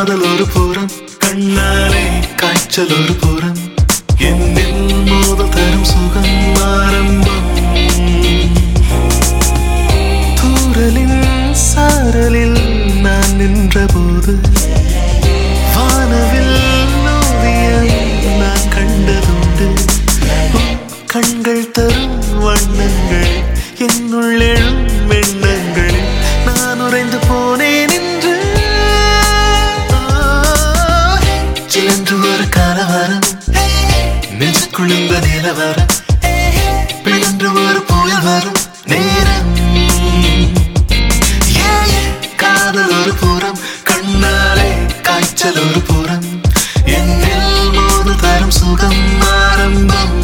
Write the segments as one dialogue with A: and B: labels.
A: காதல் ஒரு புறம், கண்ணாலே காய்ச்சல் ஒரு புறம், என்னில் மோதல் தரும் சுகம் ஆரம்பம். தூரலின் சாரலில் நான் நின்றபோது வானவில் ஓவியம் நான் கண்டதுண்டு. கண்கள் தரும் வண்ணங்கள் என்னுள் எழும் எண்ணங்கள், நான் உறைந்து போனேன் என்று. சிலன்று ஒரு கலவரம், நெஞ்சுக்குள் இந்த நிலவரம், பிழன்று ஒரு புயல் வரும் நேரம். காதல் ஒரு புறம், கண்ணாலே காய்ச்சல் ஒரு புறம், என்னில் மோது தரும் சுகம் ஆரம்பம்.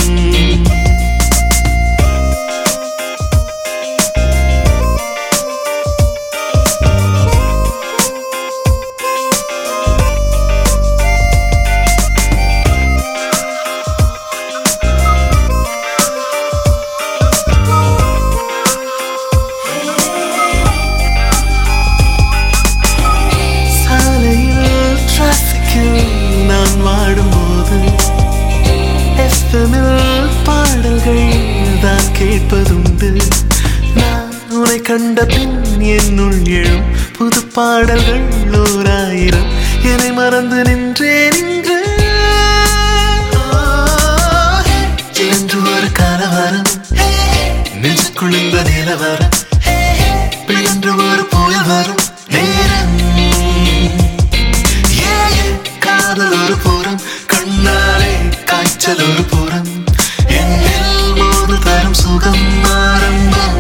A: நான் வாடும்போது எஃப்எம்மில் பாடல்கள் தான் கேட்பதுண்டு. நான் உன்னை கண்ட பின் என்னுள் எழும் புது பாடல்கள் 1000. என்னை மறந்து நின்றேன் இன்று. என்று ஒரு கலவரம், நெஞ்சுக்குள் இந்த நிலவரம், பிழன்று ஒரு புயல் வரும் நேரம். காதல் ஒரு புறம், கண்ணாலே காய்ச்சல் ஒரு புறம், என்னில் மோது தரும் சுகம் ஆரம்பம்.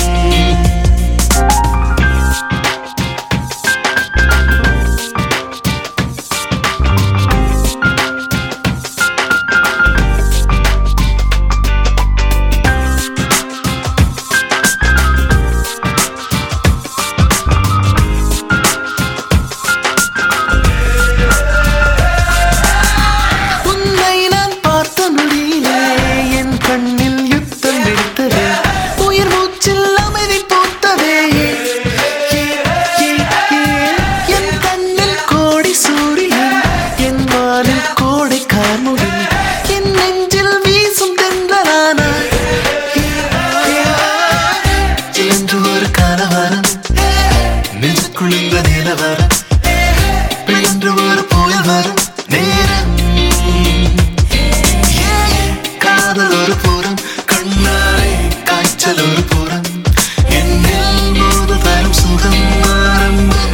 A: நெஞ்சுக்குள்ள நிலவரம், பிழன்று ஒரு புயல் வரும் நேரம். காதல் ஒரு புறம், கண்ணாலே காய்ச்சல் ஒரு புறம், என்னில் மோது தரும் சுகம் ஆரம்பம்.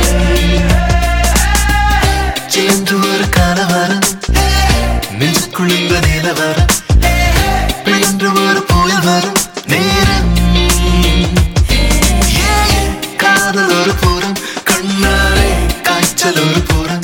A: சிலன்று ஒரு கலவரம், நெஞ்சுக்குள்ள நிலவரம், பிழன்று ஒரு புயல் வரும் நேரம். காதல் ஒரு புறம், கண்ணாலே காய்ச்சல் ஒரு புறம்,